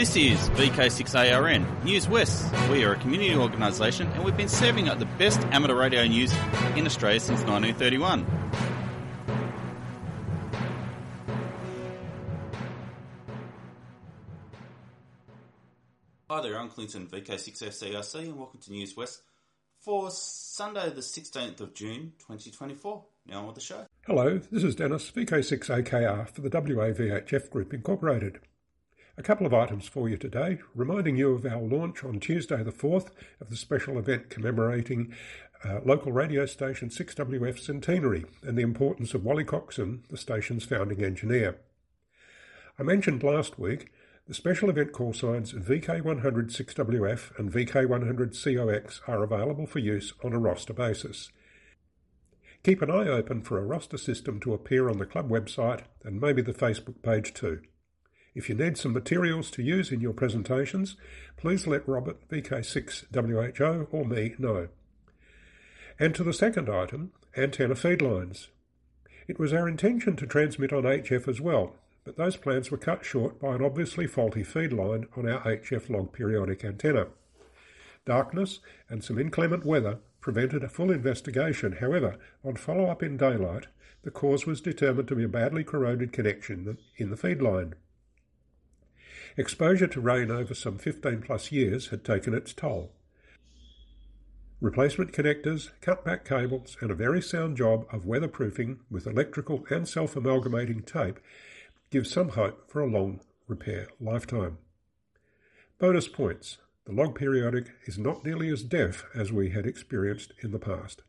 This is VK6ARN, News West. We are a community organisation and we've been serving up the best amateur radio news in Australia since 1931. Hi there, I'm Clinton, VK6SCRC, and welcome to News West for Sunday the 16th of June 2024. Now on with the show. Hello, this is Dennis, VK6AKR for the WAVHF Group Incorporated. A couple of items for you today, reminding you of our launch on Tuesday the 4th of the special event commemorating local radio station 6WF centenary and the importance of Wally Coxon, the station's founding engineer. I mentioned last week the special event call signs VK100 6WF and VK100 COX are available for use on a roster basis. Keep an eye open for a roster system to appear on the club website and maybe the Facebook page too. If you need some materials to use in your presentations, please let Robert, VK6WHO, or me know. And to the second item, antenna feed lines. It was our intention to transmit on HF as well, but those plans were cut short by an obviously faulty feed line on our HF log periodic antenna. Darkness and some inclement weather prevented a full investigation. However, on follow-up in daylight, the cause was determined to be a badly corroded connection in the feed line. Exposure to rain over some 15 plus years had taken its toll. Replacement connectors, cut-back cables and a very sound job of weatherproofing with electrical and self-amalgamating tape give some hope for a long repair lifetime. Bonus points. The log periodic is not nearly as deaf as we had experienced in the past.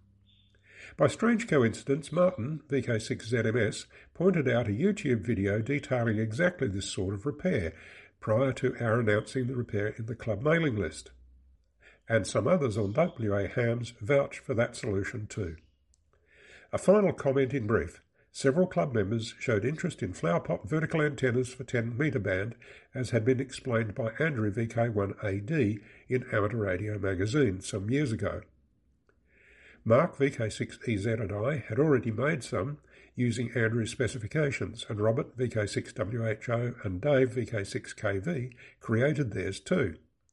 By strange coincidence, Martin, VK6ZMS, pointed out a YouTube video detailing exactly this sort of repair prior to our announcing the repair in the club mailing list. And some others on WA Hams vouch for that solution too. A final comment in brief. Several club members showed interest in flower pot vertical antennas for 10 metre band, as had been explained by Andrew VK1AD in Amateur Radio magazine some years ago. Mark VK6EZ and I had already made some using Andrew's specifications, and Robert VK6WHO and Dave VK6KV created theirs too.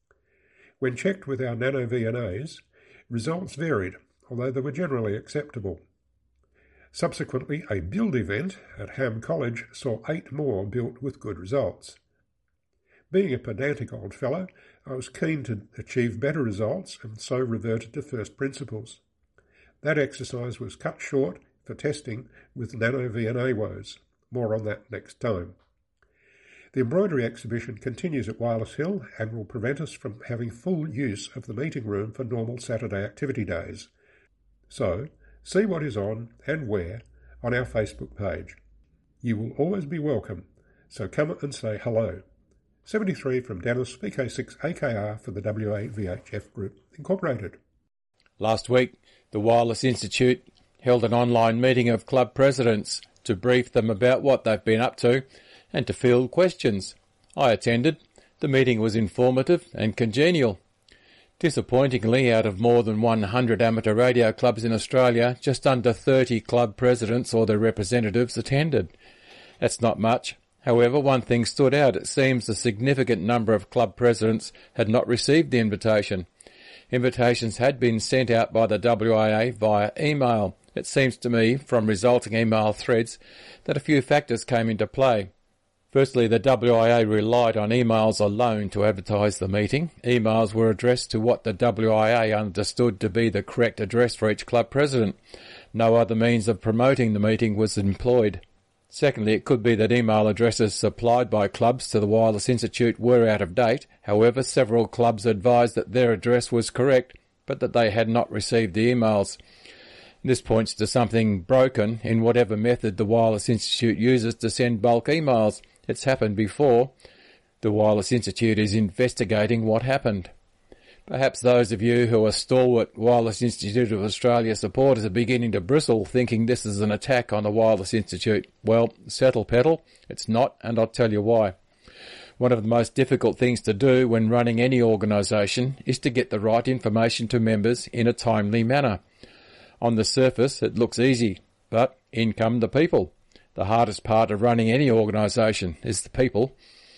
When checked with our nano VNAs, results varied, although they were generally acceptable. Subsequently, a build event at Ham College saw 8 more built with good results. Being a pedantic old fellow, I was keen to achieve better results and so reverted to first principles. That exercise was cut short for testing with nano VNA woes. More on that next time. The embroidery exhibition continues at Wireless Hill and will prevent us from having full use of the meeting room for normal Saturday activity days. So, see what is on and where on our Facebook page. You will always be welcome, so come and say hello. 73 from Dennis, VK6AKR for the WAVHF Group Incorporated. Last week, the Wireless Institute held an online meeting of club presidents to brief them about what they've been up to and to field questions. I attended. The meeting was informative and congenial. Disappointingly, out of more than 100 amateur radio clubs in Australia, just under 30 club presidents or their representatives attended. That's not much. However, one thing stood out. It seems a significant number of club presidents had not received the invitation. Invitations had been sent out by the WIA via email. It seems to me, from resulting email threads, that a few factors came into play. Firstly, the WIA relied on emails alone to advertise the meeting. Emails were addressed to what the WIA understood to be the correct address for each club president. No other means of promoting the meeting was employed. Secondly, it could be that email addresses supplied by clubs to the Wireless Institute were out of date. However, several clubs advised that their address was correct, but that they had not received the emails. This points to something broken in whatever method the Wireless Institute uses to send bulk emails. It's happened before. The Wireless Institute is investigating what happened. Perhaps those of you who are stalwart Wireless Institute of Australia supporters are beginning to bristle, thinking this is an attack on the Wireless Institute. Well, settle pedal. It's not, and I'll tell you why. One of the most difficult things to do when running any organisation is to get the right information to members in a timely manner. On the surface, it looks easy, but in come the people. The hardest part of running any organisation is the people.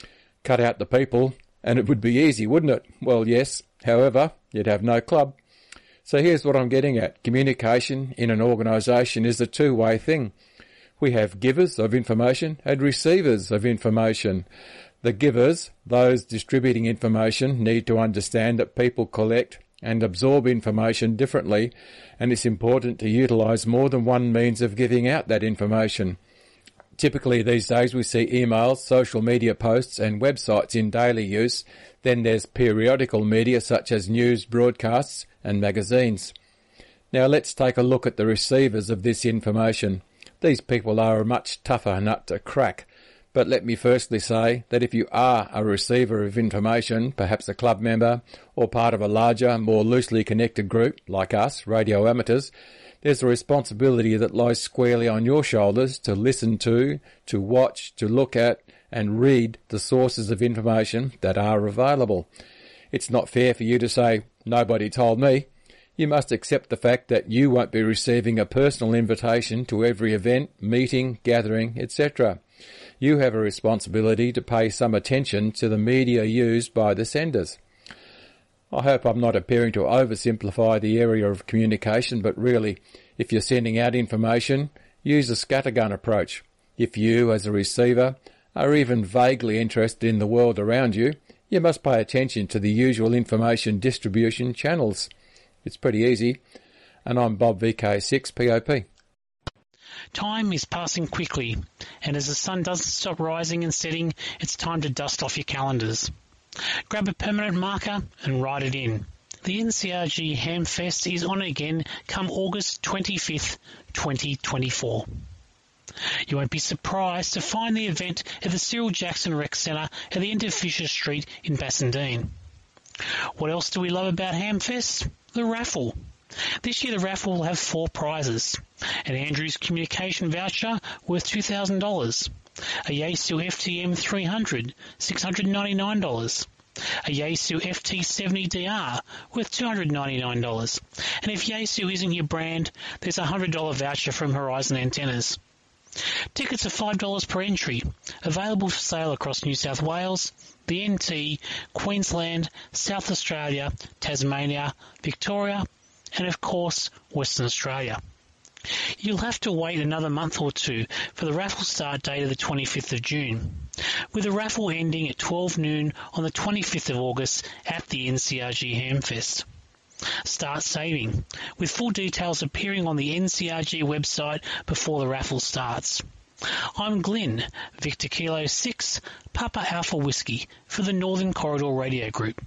Cut out the people and it would be easy, wouldn't it? Well, yes. However, you'd have no club. So here's what I'm getting at. Communication in an organisation is a two-way thing. We have givers of information and receivers of information. The givers, those distributing information, need to understand that people collect and absorb information differently, and it's important to utilise more than one means of giving out that information. Typically these days we see emails, social media posts and websites in daily use. Then there's periodical media such as news, broadcasts and magazines. Now let's take a look at the receivers of this information. These people are a much tougher nut to crack. But let me firstly say that if you are a receiver of information, perhaps a club member or part of a larger, more loosely connected group like us, radio amateurs, there's a responsibility that lies squarely on your shoulders to listen to watch, to look at and read the sources of information that are available. It's not fair for you to say, nobody told me. You must accept the fact that you won't be receiving a personal invitation to every event, meeting, gathering, etc. You have a responsibility to pay some attention to the media used by the senders. I hope I'm not appearing to oversimplify the area of communication, but really, if you're sending out information, use a scattergun approach. If you, as a receiver, are even vaguely interested in the world around you, you must pay attention to the usual information distribution channels. It's pretty easy. And I'm Bob VK6 POP. Time is passing quickly, and as the sun doesn't stop rising and setting, it's time to dust off your calendars. Grab a permanent marker and write it in. The NCRG Hamfest is on again come August 25th, 2024. You won't be surprised to find the event at the Cyril Jackson Rec Centre at the end of Fisher Street in Bassendean. What else do we love about Hamfest? The raffle. This year the raffle will have 4 prizes. An Andrews Communication voucher worth $2,000. A Yaesu FTM 300, $699. A Yaesu FT70DR worth $299. And if Yaesu isn't your brand, there's a $100 voucher from Horizon Antennas. Tickets are $5 per entry, available for sale across New South Wales, the NT, Queensland, South Australia, Tasmania, Victoria, and of course Western Australia. You'll have to wait another month or two for the raffle start date of the 25th of June, with the raffle ending at 12 noon on the 25th of August at the NCRG Hamfest. Start saving, with full details appearing on the NCRG website before the raffle starts. I'm Glenn, Victor Kilo 6, Papa Alpha Whiskey for the Northern Corridor Radio Group.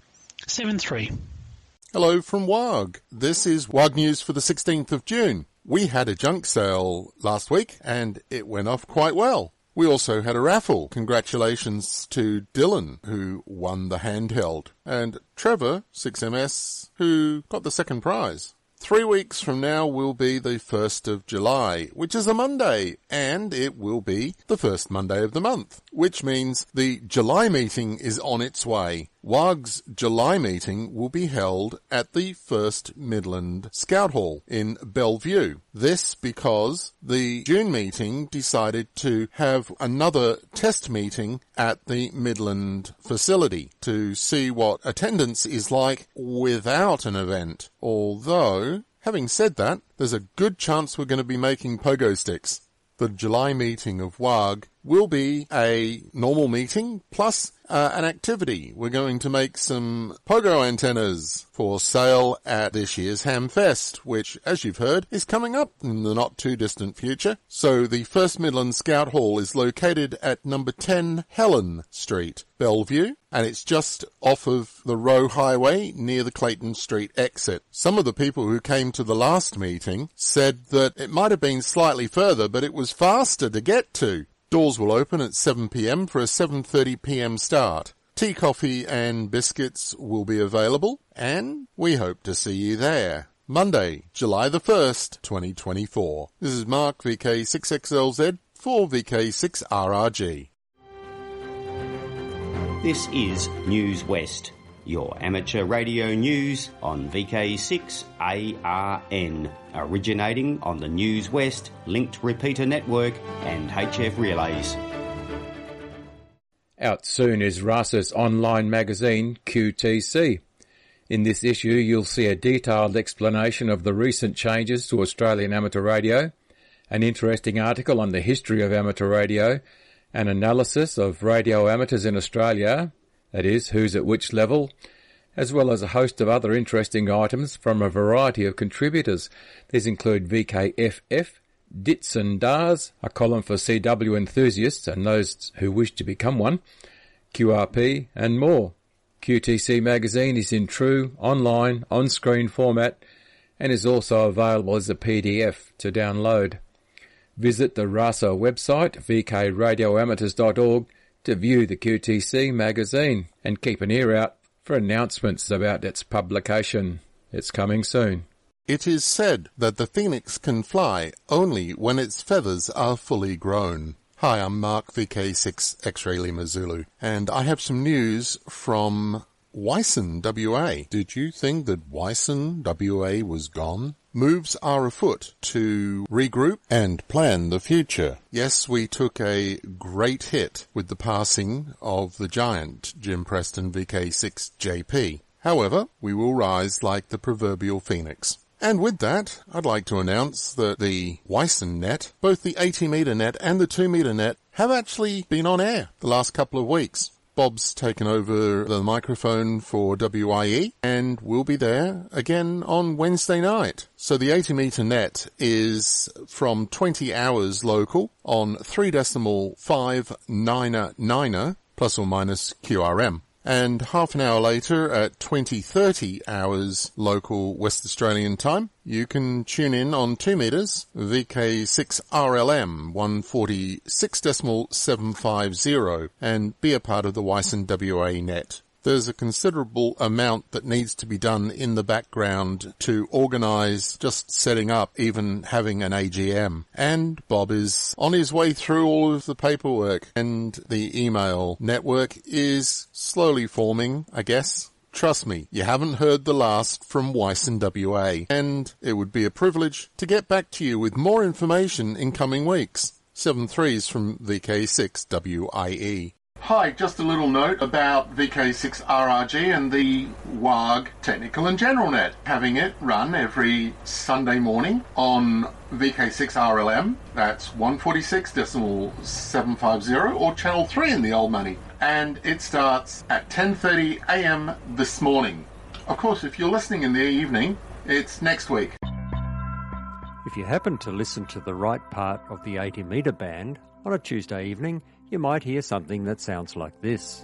7-3. Hello from WAG. This is WAG News for the 16th of June. We had a junk sale last week and it went off quite well. We also had a raffle. Congratulations to Dylan, who won the handheld, and Trevor, 6MS, who got the second prize. 3 weeks from now will be the 1st of July, which is a Monday, and it will be the first Monday of the month, which means the July meeting is on its way. WAG's July meeting will be held at the First Midland Scout Hall in Bellevue. This because the June meeting decided to have another test meeting at the Midland facility to see what attendance is like without an event. Although, having said that, there's a good chance we're going to be making pogo sticks. The July meeting of WAG will be a normal meeting plus an activity. We're going to make some pogo antennas for sale at this year's Hamfest, which, as you've heard, is coming up in the not-too-distant future. So the First Midland Scout Hall is located at number 10 Helen Street, Bellevue, and it's just off of the Roe Highway near the Clayton Street exit. Some of the people who came to the last meeting said that it might have been slightly further, but it was faster to get to. Doors will open at 7 p.m. for a 7:30 p.m. start. Tea, coffee and biscuits will be available, and we hope to see you there. Monday, July the 1st, 2024. This is Mark, VK6XLZ, for VK6RRG. This is News West, your amateur radio news on VK6ARN, originating on the News West linked repeater network and HF relays. Out soon is RASA's online magazine, QTC. In this issue, you'll see a detailed explanation of the recent changes to Australian amateur radio, an interesting article on the history of amateur radio, an analysis of radio amateurs in Australia, that is, who's at which level, as well as a host of other interesting items from a variety of contributors. These include VKFF, Dits and Dars, a column for CW enthusiasts and those who wish to become one, QRP, and more. QTC magazine is in true, online, on-screen format and is also available as a PDF to download. Visit the RASA website, vkradioamateurs.org, to view the QTC magazine and keep an ear out for announcements about its publication. It's coming soon. It is said that the phoenix can fly only when its feathers are fully grown. Hi, I'm Mark, VK6 X-Ray Lima Zulu, and I have some news from Wyson, WA. Did you think that Wyson, WA was gone? Moves are afoot to regroup and plan the future. Yes, we took a great hit with the passing of the giant Jim Preston VK6 JP. However, we will rise like the proverbial phoenix. And with that, I'd like to announce that the Wyson net, both the 80-metre net and the 2-metre net, have actually been on air the last couple of weeks. Bob's taken over the microphone for WIE and will be there again on Wednesday night. So the 80-metre net is from 20 hours local on 3.599 plus or minus QRM. And half an hour later at 20:30 hours local West Australian time, you can tune in on 2 metres, VK6RLM 146.750, and be a part of the Wyson WA net. There's a considerable amount that needs to be done in the background to organise just setting up, even having an AGM. And Bob is on his way through all of the paperwork, and the email network is slowly forming, I guess. Trust me, you haven't heard the last from Wyson WA, and it would be a privilege to get back to you with more information in coming weeks. 7-3s from VK6WIE. Hi, just a little note about VK6RRG and the WAG Technical and General Net. Having it run every Sunday morning on VK6RLM, that's 146.750, or Channel 3 in the old money. And it starts at 10:30 a.m. this morning. Of course, if you're listening in the evening, it's next week. If you happen to listen to the right part of the 80-metre band on a Tuesday evening, you might hear something that sounds like this.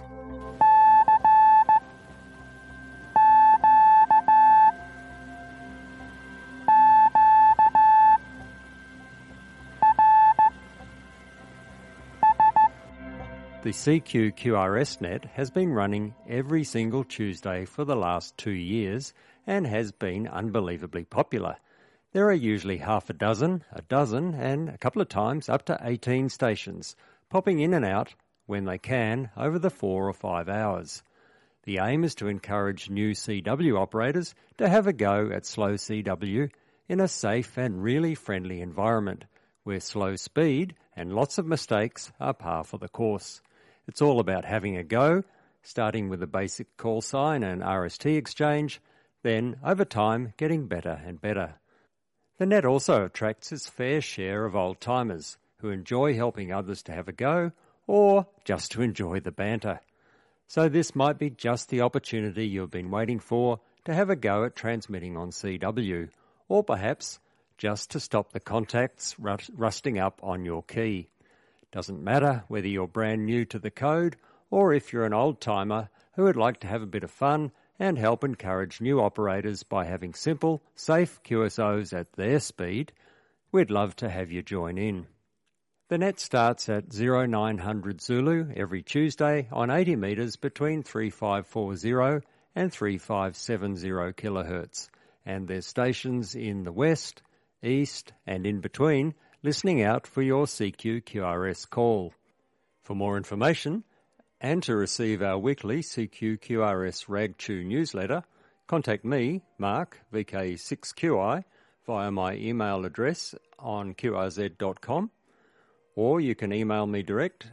The CQ-QRS net has been running every single Tuesday for the last 2 years and has been unbelievably popular. There are usually half a dozen, and a couple of times up to 18 stations, popping in and out when they can over the 4 or 5 hours. The aim is to encourage new CW operators to have a go at slow CW in a safe and really friendly environment where slow speed and lots of mistakes are par for the course. It's all about having a go, starting with a basic call sign and RST exchange, then over time getting better and better. The net also attracts its fair share of old-timers who enjoy helping others to have a go or just to enjoy the banter. So this might be just the opportunity you've been waiting for to have a go at transmitting on CW, or perhaps just to stop the contacts rusting up on your key. Doesn't matter whether you're brand new to the code or if you're an old-timer who would like to have a bit of fun and help encourage new operators by having simple, safe QSOs at their speed, we'd love to have you join in. The net starts at 0900 Zulu every Tuesday on 80 metres between 3540 and 3570 kHz, and there's stations in the west, east and in between listening out for your CQ-QRS call. For more information, and to receive our weekly CQ-QRS RAG2 newsletter, contact me, Mark, VK6QI, via my email address on qrz.com, or you can email me direct,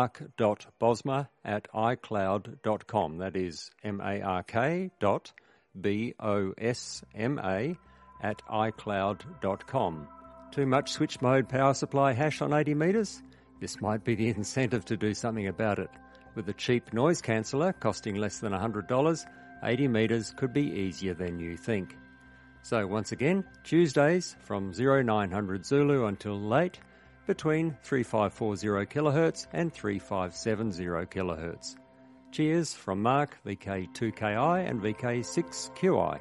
mark.bosma@icloud.com. That is mark.bosma@icloud.com. Too much switch mode power supply hash on 80 metres? This might be the incentive to do something about it. With a cheap noise canceller costing less than $100, 80 metres could be easier than you think. So once again, Tuesdays from 0900 Zulu until late, between 3540 kHz and 3570 kHz. Cheers from Mark, VK2KI and VK6QI.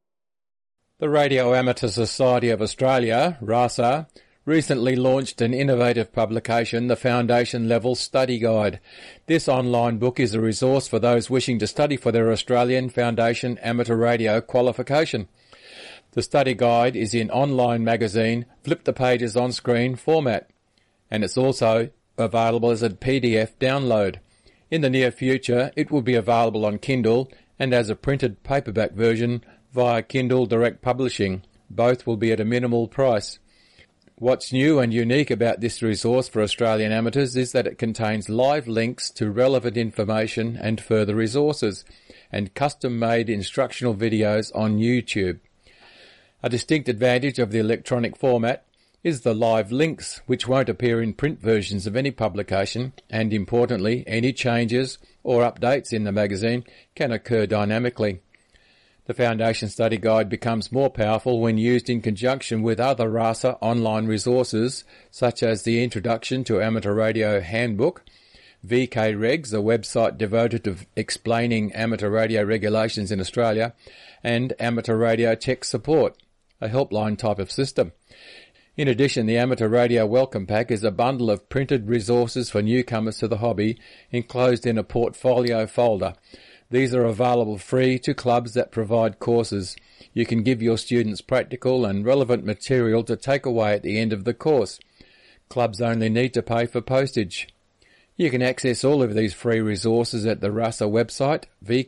The Radio Amateur Society of Australia, RASA, recently launched an innovative publication, the Foundation Level Study Guide. This online book is a resource for those wishing to study for their Australian Foundation Amateur Radio qualification. The study guide is in online magazine, flip the pages on screen format, and it's also available as a PDF download. In the near future, it will be available on Kindle and as a printed paperback version via Kindle Direct Publishing. Both will be at a minimal price. What's new and unique about this resource for Australian amateurs is that it contains live links to relevant information and further resources, and custom-made instructional videos on YouTube. A distinct advantage of the electronic format is the live links, which won't appear in print versions of any publication, and importantly, any changes or updates in the magazine can occur dynamically. The Foundation Study Guide becomes more powerful when used in conjunction with other RASA online resources, such as the Introduction to Amateur Radio Handbook, VK Regs, a website devoted to explaining amateur radio regulations in Australia, and Amateur Radio Tech Support, a helpline type of system. In addition, the Amateur Radio Welcome Pack is a bundle of printed resources for newcomers to the hobby, enclosed in a portfolio folder. These are available free to clubs that provide courses. You can give your students practical and relevant material to take away at the end of the course. Clubs only need to pay for postage. You can access all of these free resources at the RASA website,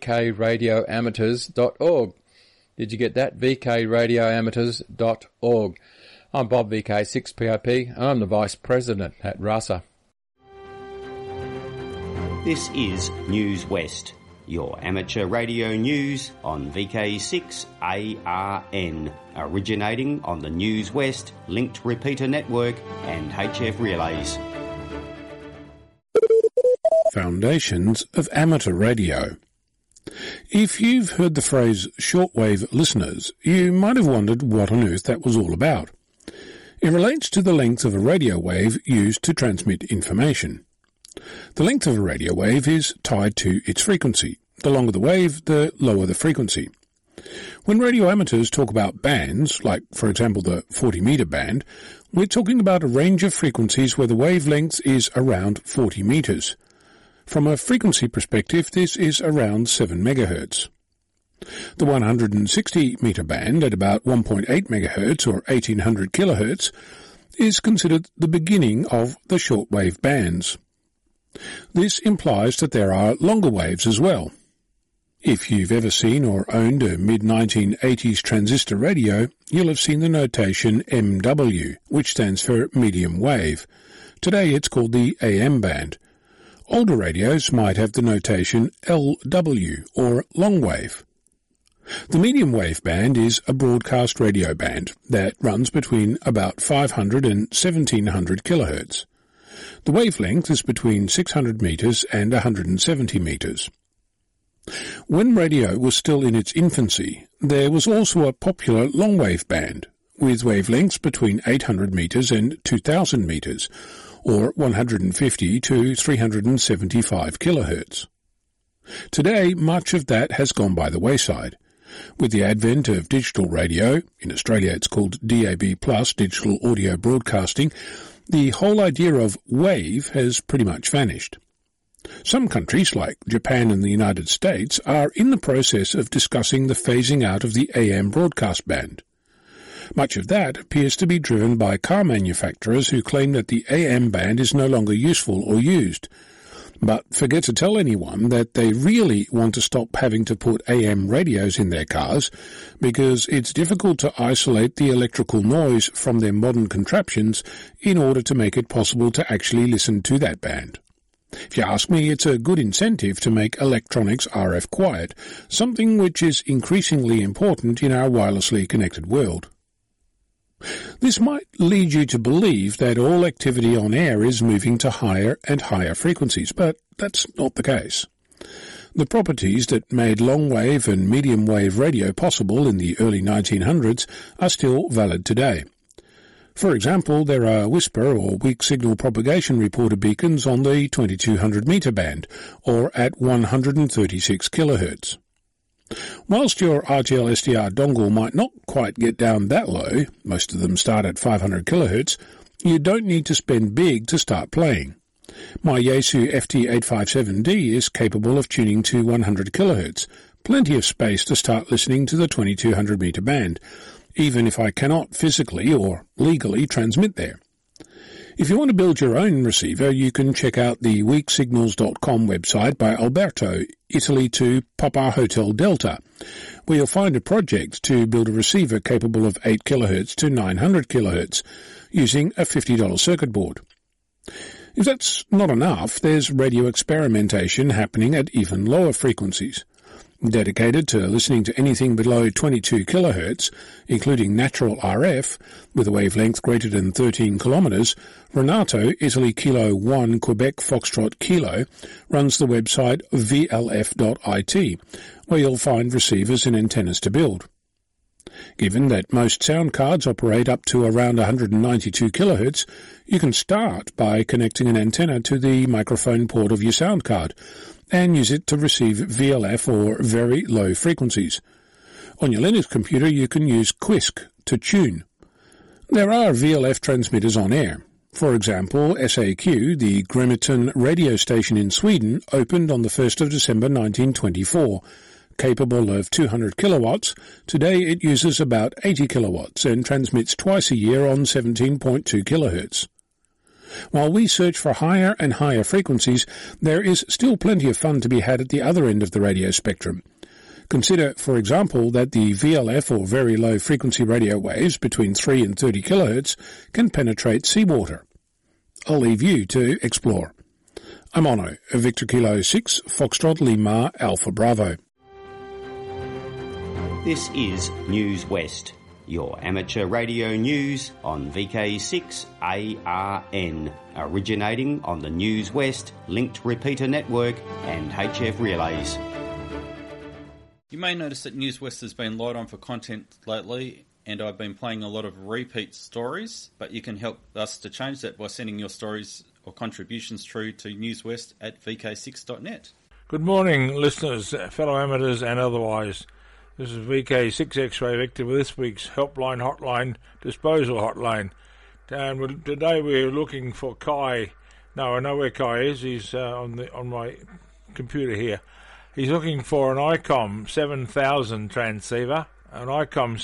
vkradioamateurs.org. Did you get that? vkradioamateurs.org. I'm Bob, VK6PIP, and I'm the Vice President at RASA. This is News West, your amateur radio news on VK6ARN, originating on the News West linked repeater network and HF relays. Foundations of Amateur Radio. If you've heard the phrase shortwave listeners, you might have wondered what on earth that was all about. It relates to the length of a radio wave used to transmit information. The length of a radio wave is tied to its frequency. The longer the wave, the lower the frequency. When radio amateurs talk about bands, like for example the 40-metre band, we're talking about a range of frequencies where the wavelength is around 40 metres. From a frequency perspective, this is around 7 MHz. The 160-metre band at about 1.8 MHz or 1800 kHz is considered the beginning of the shortwave bands. This implies that there are longer waves as well. If you've ever seen or owned a mid-1980s transistor radio, you'll have seen the notation MW, which stands for medium wave. Today it's called the AM band. Older radios might have the notation LW, or long wave. The medium wave band is a broadcast radio band that runs between about 500 and 1700 kHz. The wavelength is between 600 metres and 170 metres. When radio was still in its infancy, there was also a popular long-wave band, with wavelengths between 800 metres and 2000 metres, or 150 to 375 kHz. Today, much of that has gone by the wayside. With the advent of digital radio, in Australia it's called DAB+, digital audio broadcasting, the whole idea of wave has pretty much vanished. Some countries, like Japan and the United States, are in the process of discussing the phasing out of the AM broadcast band. Much of that appears to be driven by car manufacturers who claim that the AM band is no longer useful or used. but forget to tell anyone that they really want to stop having to put AM radios in their cars, because it's difficult to isolate the electrical noise from their modern contraptions in order to make it possible to actually listen to that band. If you ask me, it's a good incentive to make electronics RF quiet, something which is increasingly important in our wirelessly connected world. This might lead you to believe that all activity on air is moving to higher and higher frequencies, but that's not the case. The properties that made long-wave and medium-wave radio possible in the early 1900s are still valid today. For example, there are whisper or weak signal propagation reporter beacons on the 2200 meter band, or at 136 kHz. Whilst your RTL SDR dongle might not quite get down that low, most of them start at 500 kHz, you don't need to spend big to start playing. My Yaesu FT857D is capable of tuning to 100 kHz, plenty of space to start listening to the 2200 meter band, even if I cannot physically or legally transmit there. If you want to build your own receiver, you can check out the weaksignals.com website by Alberto, Italy to Papa Hotel Delta, where you'll find a project to build a receiver capable of 8 kHz to 900 kHz using a $50 circuit board. If that's not enough, there's radio experimentation happening at even lower frequencies. Dedicated to listening to anything below 22 kHz, including natural RF, with a wavelength greater than 13 kilometres, Renato, Italy Kilo 1 Quebec Foxtrot Kilo, runs the website vlf.it, where you'll find receivers and antennas to build. Given that most sound cards operate up to around 192 kHz, you can start by connecting an antenna to the microphone port of your sound card, and use it to receive VLF or very low frequencies. On your Linux computer you can use Quisk to tune. There are VLF transmitters on air. For example, SAQ, the Grimeton radio station in Sweden, opened on the 1st of December 1924. Capable of 200 kilowatts, today it uses about 80 kilowatts and transmits twice a year on 17.2 kilohertz. While we search for higher and higher frequencies, there is still plenty of fun to be had at the other end of the radio spectrum. Consider, for example, that the VLF or very low frequency radio waves between 3 and 30 kHz can penetrate seawater. I'll leave you to explore. I'm Ono, Victor Kilo 6, Foxtrot Lima Alpha Bravo. This is News West, your amateur radio news on VK6ARN, originating on the News West linked repeater network and HF relays. You may notice that News West has been light on for content lately, and I've been playing a lot of repeat stories, but you can help us to change that by sending your stories or contributions through to newswest at vk6.net. Good morning, listeners, fellow amateurs and otherwise. This is VK6 X-Ray Victor with this week's Helpline Hotline Disposal Hotline. And today we're looking for Kai. No, I know where Kai is. He's on my computer here. He's looking for an ICOM 7000 transceiver, an ICOM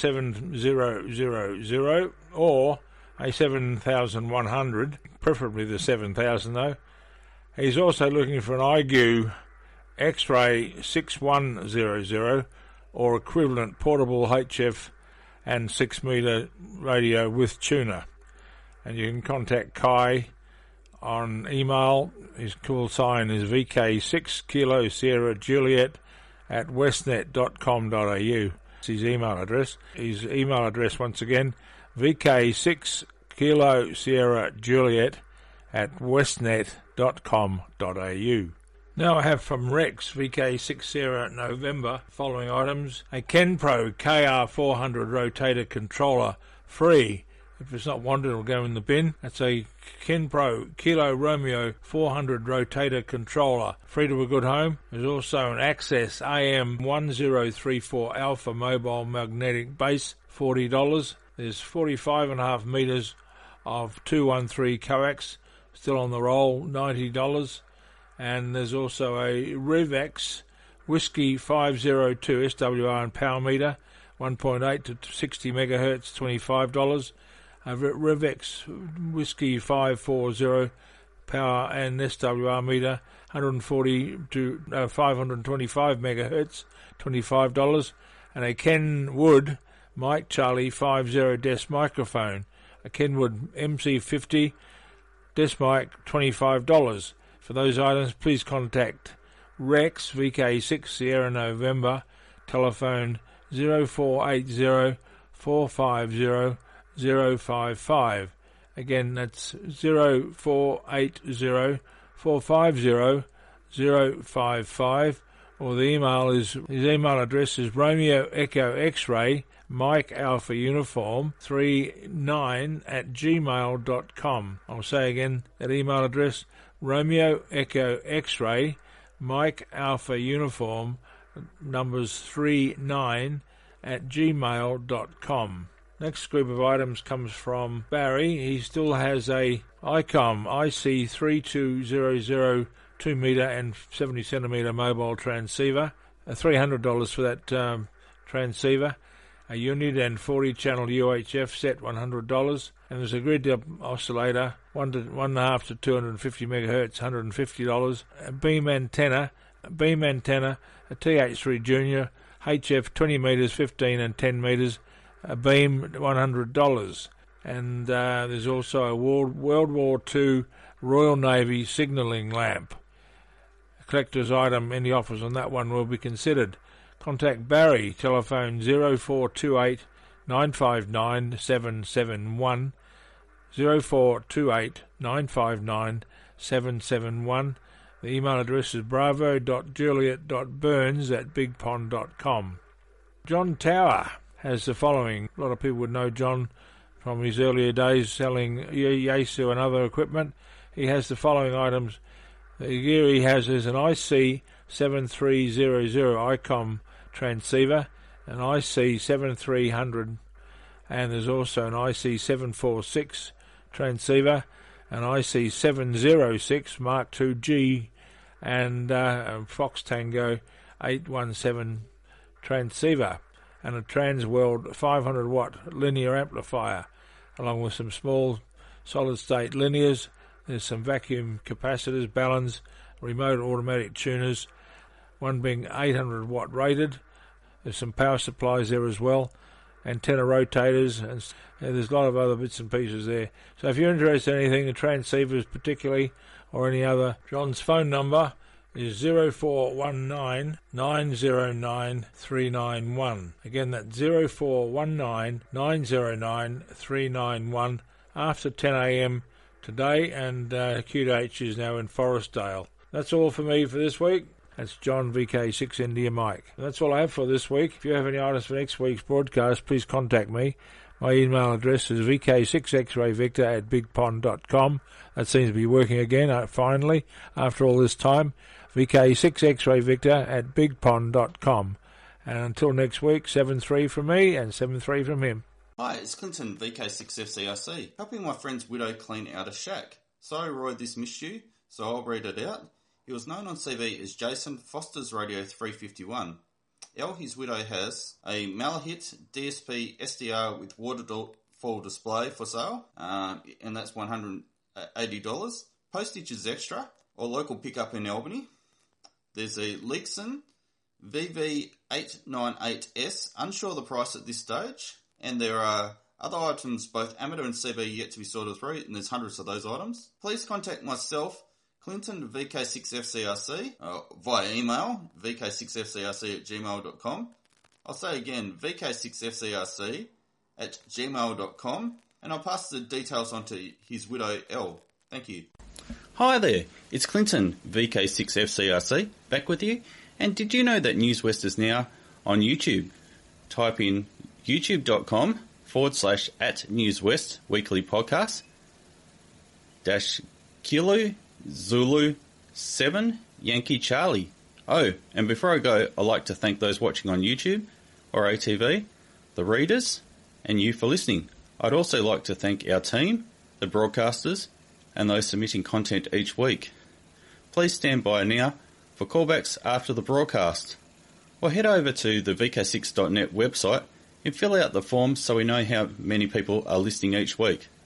7000, or a 7100, preferably the 7000 though. He's also looking for an IGU X-Ray 6100, or equivalent portable HF and 6 meter radio with tuner. And you can contact Kai on email. His call sign is VK6 Kilo Sierra Juliet at westnet.com.au. It's his email address. His email address once again, VK6 Kilo Sierra Juliet at westnet.com.au. Now I have from Rex, VK6 Sierra November, following items: a Kenpro KR400 rotator controller, free. If it's not wanted, it'll go in the bin. That's a Kenpro Kilo Romeo 400 rotator controller, free to a good home. There's also an Access AM1034 Alpha mobile magnetic base, $40. There's 45.5 metres of 213 coax, still on the roll, $90. And there's also a Revex Whiskey 502 SWR and power meter, 1.8 to 60 megahertz, $25. A Revex Whiskey 540 power and SWR meter, 140 to 525 megahertz, $25, and a Kenwood Mike Charlie 50 desk microphone, a Kenwood MC50 desk mic, $25. For those items, please contact Rex VK6 Sierra November, telephone 0480 450 055. Again, that's 0480 450 055. Or his email address is Romeo Echo X-Ray Mike Alpha Uniform 39 at gmail.com. I'll say again that email address, Romeo Echo X-Ray Mike Alpha Uniform numbers 39 at gmail.com. Next group of items comes from Barry. He still has a ICOM IC3200 2 metre and 70 centimetre mobile transceiver, $300 for that transceiver, a unit and 40 channel UHF set, $100, and there's a grid oscillator, 1.5 to 250 megahertz, $150, a beam antenna, a TH3 Junior, HF 20 metres, 15 and 10 metres, a beam, $100, and there's also a World War II Royal Navy signalling lamp. A collector's item, any offers on that one will be considered. Contact Barry, telephone 0428 959 771, 0428 959 771. The email address is bravo.juliet.burns@bigpond.com. John Tower has the following. A lot of people would know John from his earlier days selling Yaesu and other equipment. He has the following items. The gear he has is an IC7300 ICOM transceiver, an IC7300, and there's also an IC746 transceiver, an IC706 Mark II-G, and a Fox Tango 817 transceiver, and a Transworld 500 watt linear amplifier, along with some small solid state linears. There's some vacuum capacitors, balance, remote automatic tuners, one being 800 watt rated. There's some power supplies there as well, antenna rotators, and there's a lot of other bits and pieces there. So if you're interested in anything, the transceivers particularly, or any other, John's phone number is 0419 909 391. Again, that's 0419 909 391 after 10 a.m. today, and QH is now in Forestdale. That's all for me for this week. That's John VK6 India Mike. And that's all I have for this week. If you have any items for next week's broadcast, please contact me. My email address is vk6xrayvictor@bigpond.com. That seems to be working again, finally, after all this time. vk6xrayvictor@bigpond.com. And until next week, 7-3 from me and 7-3 from him. Hi, it's Clinton, VK6FCRC, helping my friend's widow clean out a shack. Sorry, Roy, this missed you, so I'll read it out. He was known on CV as Jason Foster's Radio 351. His widow has a Malahit DSP SDR with waterfall display for sale, and that's $180. Postage is extra, or local pickup in Albany. There's a Leekson VV898S, unsure of the price at this stage. And there are other items, both amateur and CB, yet to be sorted through, and there's hundreds of those items. Please contact myself, Clinton, VK6FCRC, via email, vk6fcrc@gmail.com. I'll say again, vk6fcrc@gmail.com, and I'll pass the details on to his widow, Elle. Thank you. Hi there, it's Clinton, VK6FCRC, back with you. And did you know that News West is now on YouTube? Type in youtube.com/@NewsWest weekly podcast -Kilo Zulu 7 Yankee Charlie. Oh, and before I go, I'd like to thank those watching on YouTube or ATV, the readers, and you for listening. I'd also like to thank our team, the broadcasters, and those submitting content each week. Please stand by now for callbacks after the broadcast, or head over to the VK6.net website and fill out the forms so we know how many people are listening each week.